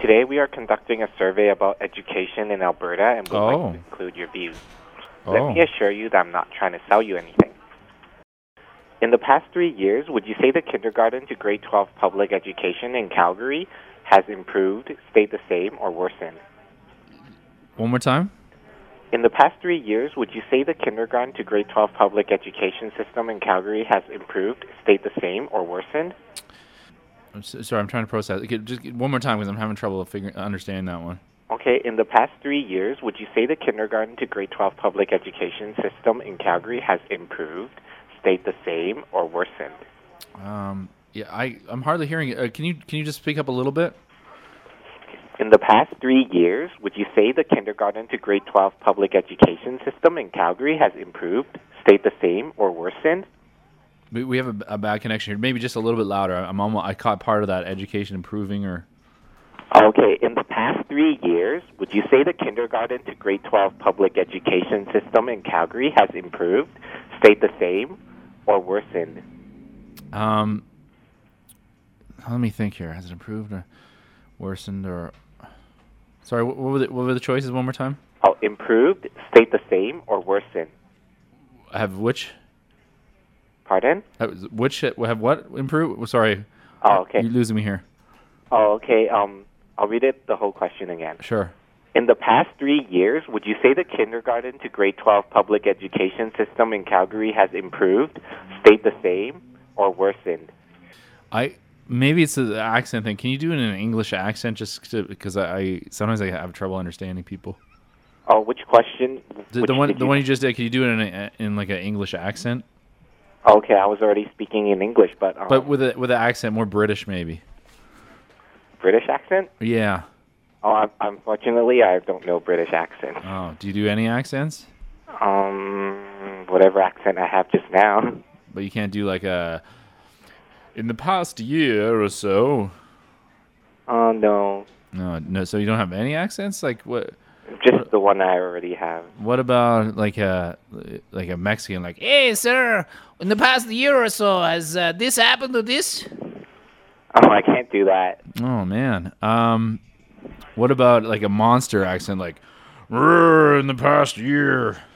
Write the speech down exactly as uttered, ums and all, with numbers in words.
Today we are conducting a survey about education in Alberta and would Oh. like to include your views. Oh. Let me assure you that I'm not trying to sell you anything. In the past three years, would you say the kindergarten to grade twelve public education in Calgary has improved, stayed the same, or worsened? One more time? In the past three years, would you say the kindergarten to grade twelve public education system in Calgary has improved, stayed the same, or worsened? I'm so, sorry, I'm trying to process. Okay, just one more time because I'm having trouble figuring understanding that one. Okay, in the past three years, would you say the kindergarten to grade twelve public education system in Calgary has improved, stayed the same, or worsened? Um, yeah, I I'm hardly hearing it. Uh, can you can you just speak up a little bit? In the past three years, would you say the kindergarten to grade twelve public education system in Calgary has improved, stayed the same, or worsened? We, we have a, a bad connection here. Maybe just a little bit louder. I'm almost, I caught part of that education improving or. Okay, in the past three years, would you say the kindergarten to grade twelve public education system in Calgary has improved, stayed the same, or worsened? Um, let me think here. Has it improved or worsened or? Sorry, what, what were the what were the choices? One more time. Oh, improved, stayed the same, or worsened? I have which? Pardon? Uh, Which have what improved? Sorry. Oh, okay. You're losing me here. Oh, okay. Um, I'll read it the whole question again. Sure. In the past three years, would you say the kindergarten to grade twelve public education system in Calgary has improved, stayed the same, or worsened? I maybe it's the accent thing. Can you do it in an English accent, just to, because I, I sometimes I have trouble understanding people. Oh, which question? The, which the one did the one you just did. Can you do it in a, in like an English accent? Okay, I was already speaking in English, but um, But with a with an accent more British, maybe. British accent? Yeah. Oh, un- unfortunately, I don't know British accent. Oh, do you do any accents? Um, whatever accent I have just now. But you can't do like a. In the past year or so. Oh no, No, no. So you don't have any accents? Like what? just the one I already have. What about like a like a Mexican? Like, hey, sir, in the past year or so, has uh, this happened to this? Oh, I can't do that. Oh man. Um, what about like a monster accent? Like, "Rrr, in the past year.